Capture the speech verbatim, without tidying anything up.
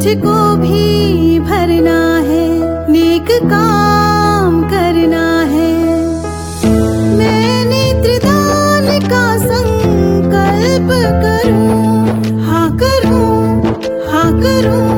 मुझको भी भरना है, नेक काम करना है। मैं नेत्रदान का संकल्प करूं, हाँ करूं, हाँ करूं।